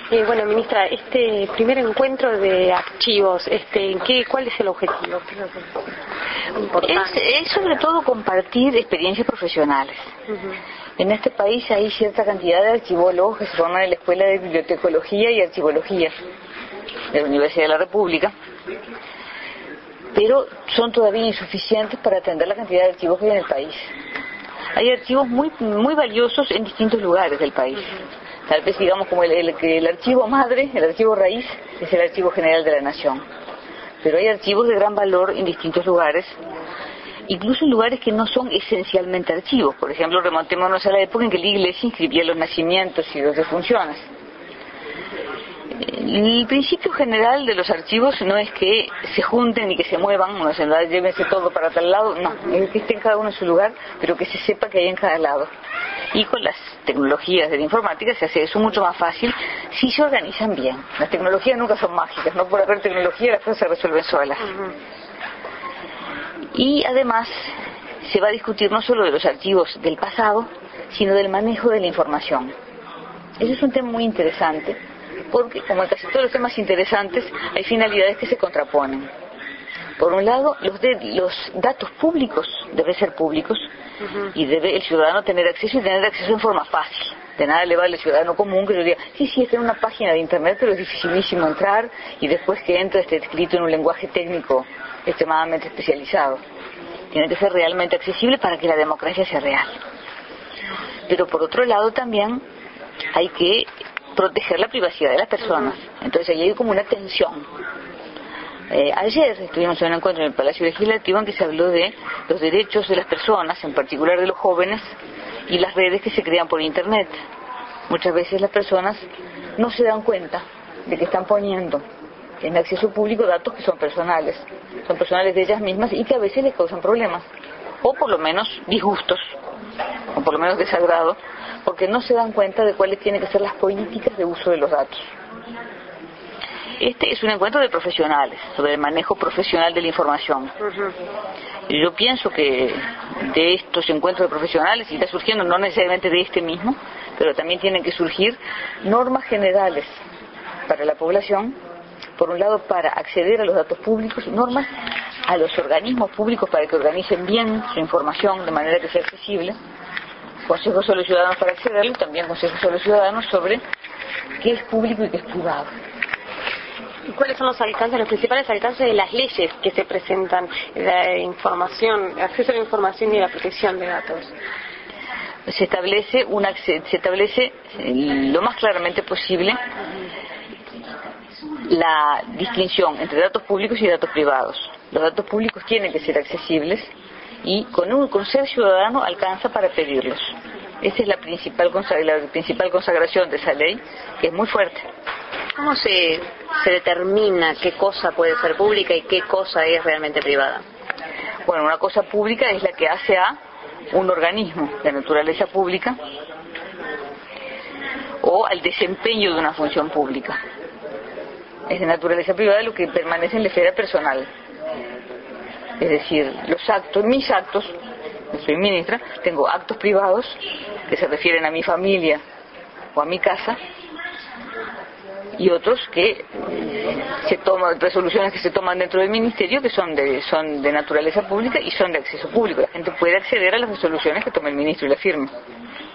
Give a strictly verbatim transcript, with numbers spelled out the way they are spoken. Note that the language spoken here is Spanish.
Eh, bueno, ministra, este primer encuentro de archivos, este, ¿qué, ¿cuál es el objetivo? Es, es sobre todo compartir experiencias profesionales. Uh-huh. En este país hay cierta cantidad de archivólogos que se forman en la Escuela de Bibliotecología y Archivología de la Universidad de la República, pero son todavía insuficientes para atender la cantidad de archivos que hay en el país. Hay archivos muy muy valiosos en distintos lugares del país. Tal vez digamos como el, el, el archivo madre, el archivo raíz, es el Archivo General de la Nación. Pero hay archivos de gran valor en distintos lugares, incluso en lugares que no son esencialmente archivos. Por ejemplo, remontémonos a la época en que la Iglesia inscribía los nacimientos y las defunciones. El principio general de los archivos no es que se junten y que se muevan, no se llévense todo para tal lado, no, es que estén cada uno en su lugar, pero que se sepa que hay en cada lado. Y con las tecnologías de la informática se hace eso mucho más fácil si se organizan bien. Las tecnologías nunca son mágicas, no por haber tecnología las cosas se resuelven solas. Uh-huh. Y además se va a discutir no solo de los archivos del pasado, sino del manejo de la información. Ese es un tema muy interesante, porque como en casi todos los temas interesantes hay finalidades que se contraponen. Por un lado, los, de, los datos públicos deben ser públicos, uh-huh, y debe el ciudadano tener acceso y tener acceso en forma fácil. De nada le vale al ciudadano común que yo diga, sí, sí, está en una página de internet, pero es dificilísimo entrar, y después que entra esté escrito en un lenguaje técnico extremadamente especializado. Tiene que ser realmente accesible para que la democracia sea real. Pero por otro lado también hay que proteger la privacidad de las personas. Entonces ahí hay como una tensión. Eh, ayer estuvimos en un encuentro en el Palacio Legislativo en que se habló de los derechos de las personas, en particular de los jóvenes, y las redes que se crean por Internet. Muchas veces las personas no se dan cuenta de que están poniendo en acceso público datos que son personales, son personales de ellas mismas y que a veces les causan problemas, o por lo menos disgustos, o por lo menos desagrado, porque no se dan cuenta de cuáles tienen que ser las políticas de uso de los datos. Este es un encuentro de profesionales, sobre el manejo profesional de la información. Uh-huh. Yo pienso que de estos encuentros de profesionales, y está surgiendo no necesariamente de este mismo, pero también tienen que surgir normas generales para la población, por un lado para acceder a los datos públicos, normas a los organismos públicos para que organicen bien su información de manera que sea accesible, consejos a los ciudadanos para accederlo, también consejos a los ciudadanos sobre qué es público y qué es privado. ¿Y cuáles son los alcances, los principales alcances de las leyes que se presentan, la información, acceso a la información y la protección de datos? Se establece una, se establece lo más claramente posible la distinción entre datos públicos y datos privados. Los datos públicos tienen que ser accesibles y con un con ser ciudadano alcanza para pedirlos. Esa es la principal, la principal consagración de esa ley, que es muy fuerte. ¿Cómo se, se determina qué cosa puede ser pública y qué cosa es realmente privada? Bueno, una cosa pública es la que hace a un organismo de naturaleza pública o al desempeño de una función pública. Es de naturaleza privada lo que permanece en la esfera personal. Es decir, los actos, mis actos, yo soy ministra, tengo actos privados que se refieren a mi familia o a mi casa, y otros que se toman, resoluciones que se toman dentro del ministerio que son de, son de naturaleza pública y son de acceso público. La gente puede acceder a las resoluciones que toma el ministro y la firma.